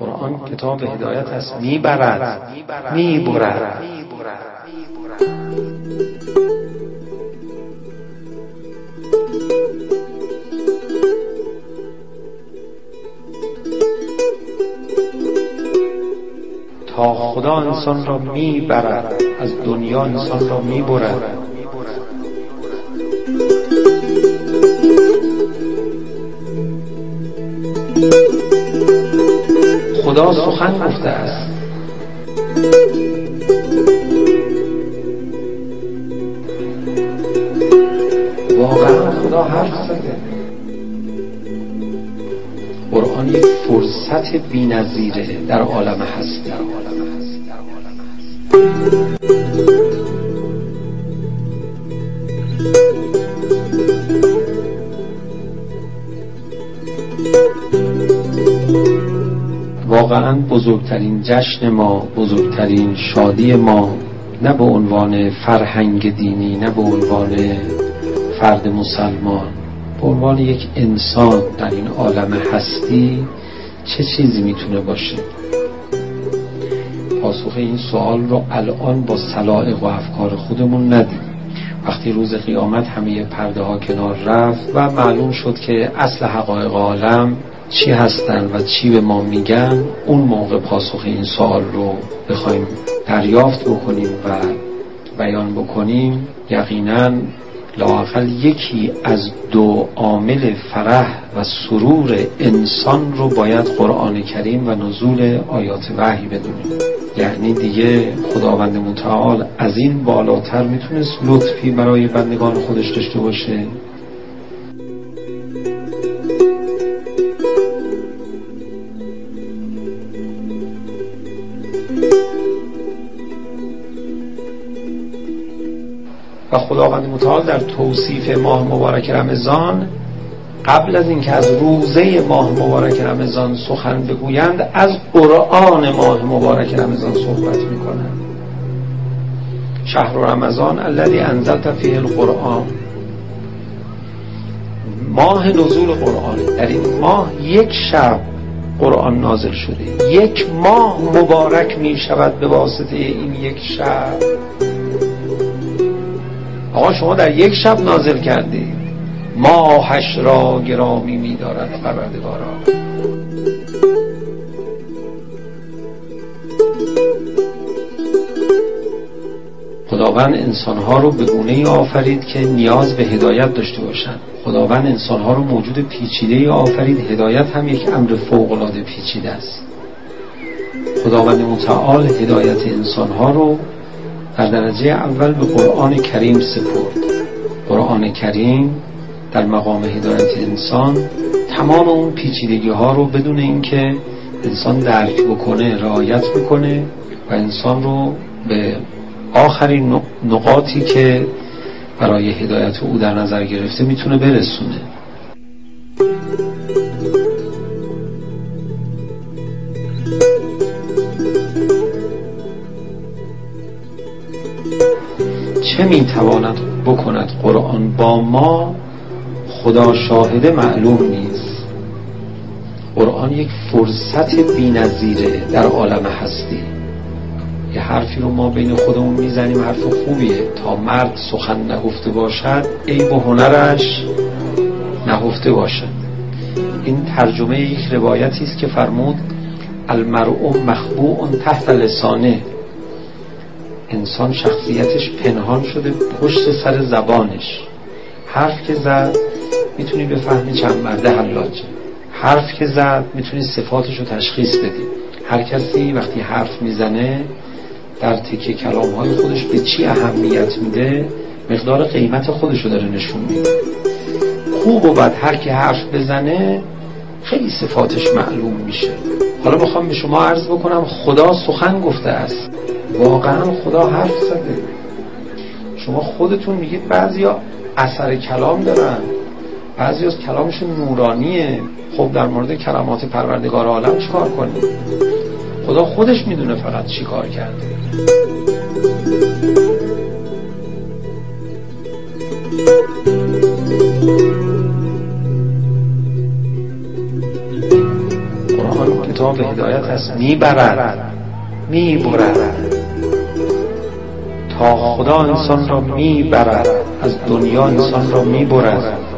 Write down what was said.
قرآن کتاب هدایت است، میبرد میبرد. تا خدا انسان را میبرد، از دنیا انسان را میبرد. خدا سخن گفته است. واقعا خدا حرف زده. قرآن یک فرصت بی‌نظیره در عالم هستی. واقعا بزرگترین جشن ما، بزرگترین شادی ما، نه به عنوان فرهنگ دینی، نه به عنوان فرد مسلمان، به عنوان یک انسان در این عالم هستی چه چیزی میتونه باشه؟ پاسخ این سوال رو الان با سلایق و افکار خودمون ندیم. وقتی روز قیامت همه پرده ها کنار رفت و معلوم شد که اصل حقایق عالم چی هستن و چی به ما میگن، اون موقع پاسخ این سوال رو بخوایم دریافت بکنیم و بیان بکنیم، یقیناً لااقل یکی از دو عامل فرح و سرور انسان رو باید قرآن کریم و نزول آیات وحی بدونیم. یعنی دیگه خداوند متعال از این بالاتر میتونست لطفی برای بندگان خودش داشته باشه؟ و خداوند متعال در توصیف ماه مبارک رمضان، قبل از اینکه از روزه ماه مبارک رمضان سخن بگویند، از قرآن ماه مبارک رمضان صحبت میکنند. شهر رمضان الذی انزلت فیه القرآن، ماه نزول قرآن. در این ماه یک شب قرآن نازل شده، یک ماه مبارک می شود به واسطه این یک شب. آقا شما در یک شب نازل کردید، ماهش را گرامی می دارد پروردگارا. خداوند انسانها رو به گونه‌ای آفرید که نیاز به هدایت داشته باشند. خداوند انسانها رو موجود پیچیده‌ای آفرید، هدایت هم یک امر فوق‌العاده پیچیده است. خداوند متعال هدایت انسانها رو در درجه اول به قرآن کریم سپرد. قرآن کریم در مقام هدایت انسان تمام اون پیچیدگی ها رو بدون اینکه انسان درک بکنه رعایت میکنه و انسان رو به آخرین نقاطی که برای هدایت او در نظر گرفته میتونه برسونه. چه میتواند بکند قرآن با ما؟ خدا شاهده معلوم نیست. قرآن یک فرصت بی‌نظیره در عالم هستی. یه حرفی رو ما بین خودمون میزنیم، حرف خوبیه، تا مرد سخن نگفته باشد عیب و هنرش نهفته باشد. این ترجمه یک روایتی است که فرمود المرء مخبوء تحت لسانه، انسان شخصیتش پنهان شده پشت سر زبانش. حرف که زد میتونی بفهمی چند مرده حلاجه، حرف که زد میتونی صفاتش رو تشخیص بدی. هر کسی وقتی حرف میزنه در تکه کلامهای خودش به چی اهمیت میده، مقدار قیمت خودش رو داره نشون میده. خوب و بد هر کی حرف بزنه خیلی صفاتش معلوم میشه. حالا میخوام به شما عرض بکنم خدا سخن گفته است. واقعا خدا حرف زده. شما خودتون میگید بعضیا اثر کلام دارن، بعضی از کلامشون نورانیه. خب در مورد کلمات پروردگار عالم چیکار کنیم؟ خدا خودش میدونه فقط چی کار کرده. قرآن اسباب هدایت است، میبرد تا خدا انسان را میبرد، از دنیا انسان را میبرد.